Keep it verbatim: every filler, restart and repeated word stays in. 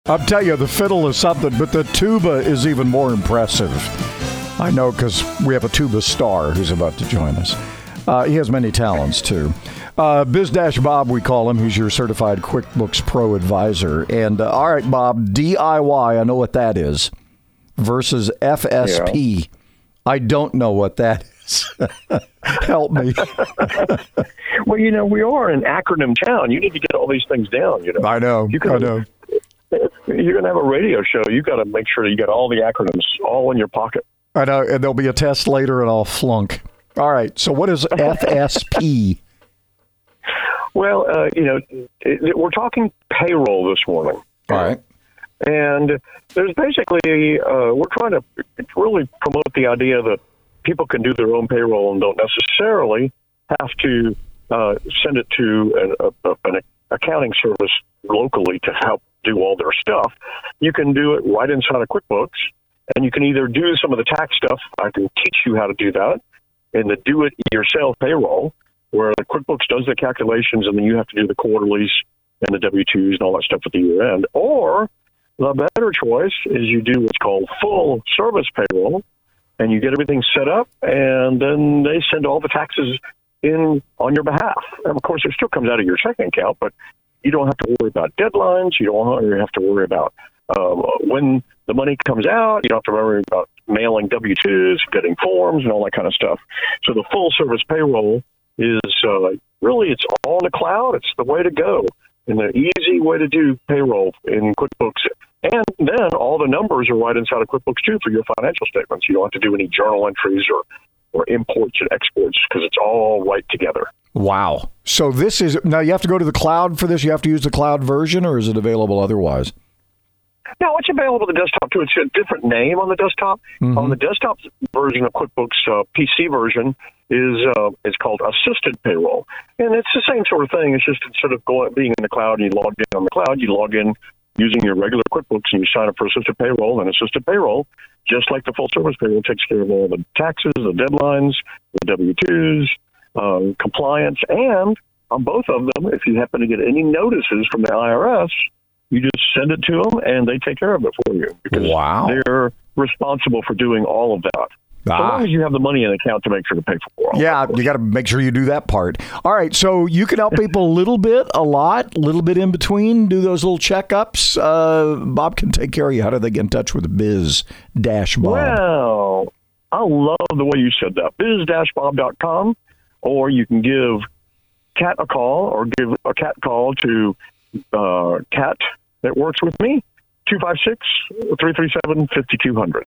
I'll tell you, the fiddle is something, but the tuba is even more impressive. I know because we have a tuba star who's about to join us. Uh, he has many talents, too. Uh, Biz Bob, we call him, who's your certified QuickBooks Pro advisor. And, uh, all right, Bob, D I Y, I know what that is, versus F S P. Yeah. I don't know what that is. Help me. Well, you know, we are an acronym town. You need to get all these things down, you know. I know, you can, I know. If you're going to have a radio show, you got to make sure you got all the acronyms all in your pocket. I know, and there'll be a test later, and I'll flunk. All right, so what is F S P? Well, uh, you know, it, we're talking payroll this morning. All right. And there's basically, uh, we're trying to really promote the idea that people can do their own payroll and don't necessarily have to uh, send it to an, a, an accounting service locally to help do all their stuff. You can do it right inside of QuickBooks, and you can either do some of the tax stuff. I can teach you how to do that in the do-it-yourself payroll, where the QuickBooks does the calculations, and then you have to do the quarterlies and the W two's and all that stuff at the year end. Or the better choice is you do what's called full service payroll, and you get everything set up, and then they send all the taxes in on your behalf. And of course, it still comes out of your checking account, but you don't have to worry about deadlines. You don't have to worry about um, when the money comes out. You don't have to worry about mailing W two's, getting forms, and all that kind of stuff. So the full service payroll is uh, really, it's all in the cloud. It's the way to go, and the easy way to do payroll in QuickBooks. And then all the numbers are right inside of QuickBooks, too, for your financial statements. You don't have to do any journal entries or, or imports and exports because it's all right together. Wow. So this is, now you have to go to the cloud for this? You have to use the cloud version, or is it available otherwise? No, it's available on the desktop, too. It's a different name on the desktop. Mm-hmm. On the desktop version of QuickBooks, uh, P C version, is uh, is called Assisted Payroll. And it's the same sort of thing. It's just instead of going, being in the cloud and you log in on the cloud, you log in using your regular QuickBooks and you sign up for Assisted Payroll. And Assisted Payroll, just like the full service payroll, takes care of all the taxes, the deadlines, the W two's, um, compliance, and on both of them, if you happen to get any notices from the I R S, you just send it to them, and they take care of it for you. Because wow. they're responsible for doing all of that. Ah. So long as you have the money in the account to make sure to pay for all Yeah, you got to make sure you do that part. All right, so you can help people a little bit, a lot, a little bit in between, do those little checkups. Uh, Bob can take care of you. How do they get in touch with Biz Bob? Well, I love the way you said that. biz dash bob dot com, or you can give Kat a call, or give a Kat call to uh, Kat that works with me, two five six, three three seven, five two zero zero.